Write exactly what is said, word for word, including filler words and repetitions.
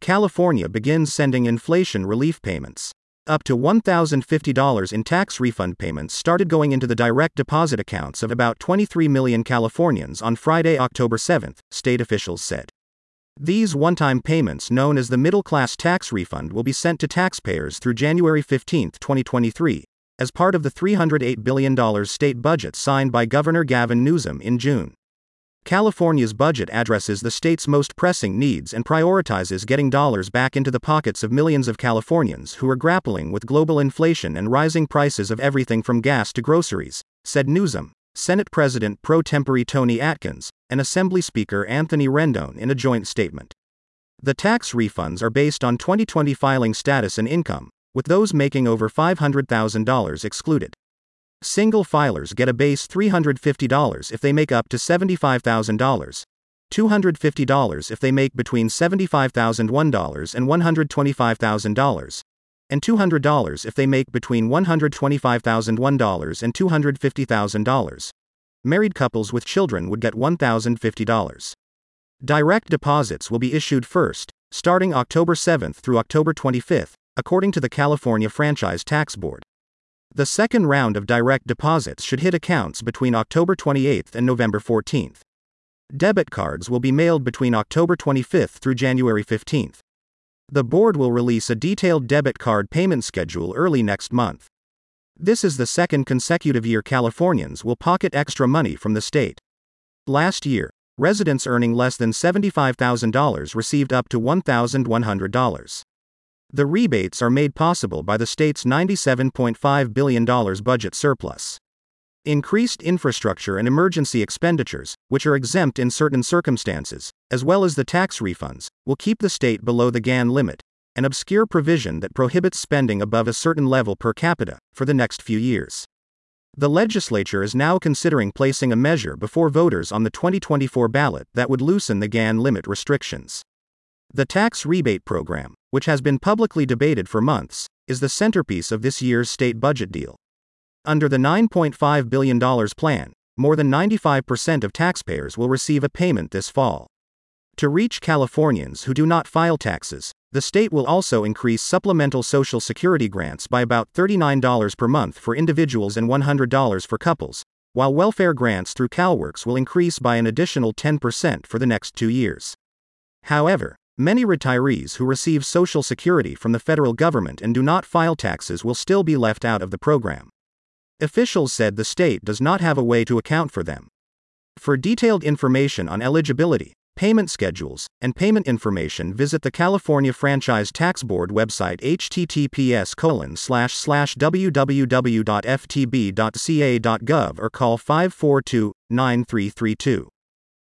California begins sending inflation relief payments. Up to one thousand fifty dollars in tax refund payments started going into the direct deposit accounts of about twenty-three million Californians on Friday, October seventh, state officials said. These one-time payments, known as the middle-class tax refund, will be sent to taxpayers through January fifteenth, twenty twenty-three, as part of the three hundred eight billion dollars state budget signed by Governor Gavin Newsom in June. California's budget addresses the state's most pressing needs and prioritizes getting dollars back into the pockets of millions of Californians who are grappling with global inflation and rising prices of everything from gas to groceries, said Newsom, Senate President pro tempore Tony Atkins, and Assembly Speaker Anthony Rendon in a joint statement. The tax refunds are based on twenty twenty filing status and income, with those making over five hundred thousand dollars excluded. Single filers get a base three hundred fifty dollars if they make up to seventy-five thousand dollars, two hundred fifty dollars if they make between seventy-five thousand one dollars and one hundred twenty-five thousand dollars, and two hundred dollars if they make between one hundred twenty-five thousand one dollars and two hundred fifty thousand dollars. Married couples with children would get one thousand fifty dollars. Direct deposits will be issued first, starting October seventh through October twenty-fifth, according to the California Franchise Tax Board. The second round of direct deposits should hit accounts between October twenty-eighth and November fourteenth. Debit cards will be mailed between October twenty-fifth through January fifteenth. The board will release a detailed debit card payment schedule early next month. This is the second consecutive year Californians will pocket extra money from the state. Last year, residents earning less than seventy-five thousand dollars received up to one thousand one hundred dollars. The rebates are made possible by the state's ninety-seven point five billion dollars budget surplus. Increased infrastructure and emergency expenditures, which are exempt in certain circumstances, as well as the tax refunds, will keep the state below the G A N limit, an obscure provision that prohibits spending above a certain level per capita, for the next few years. The legislature is now considering placing a measure before voters on the twenty twenty-four ballot that would loosen the G A N limit restrictions. The tax rebate program, which has been publicly debated for months, is the centerpiece of this year's state budget deal. Under the nine point five billion dollars plan, more than ninety-five percent of taxpayers will receive a payment this fall. To reach Californians who do not file taxes, the state will also increase supplemental Social Security grants by about thirty-nine dollars per month for individuals and one hundred dollars for couples, while welfare grants through CalWORKs will increase by an additional ten percent for the next two years. However, many retirees who receive Social Security from the federal government and do not file taxes will still be left out of the program. Officials said the state does not have a way to account for them. For detailed information on eligibility, payment schedules, and payment information, visit the California Franchise Tax Board website h t t p s colon slash slash w w w dot f t b dot c a dot gov or call five four two, nine three three two.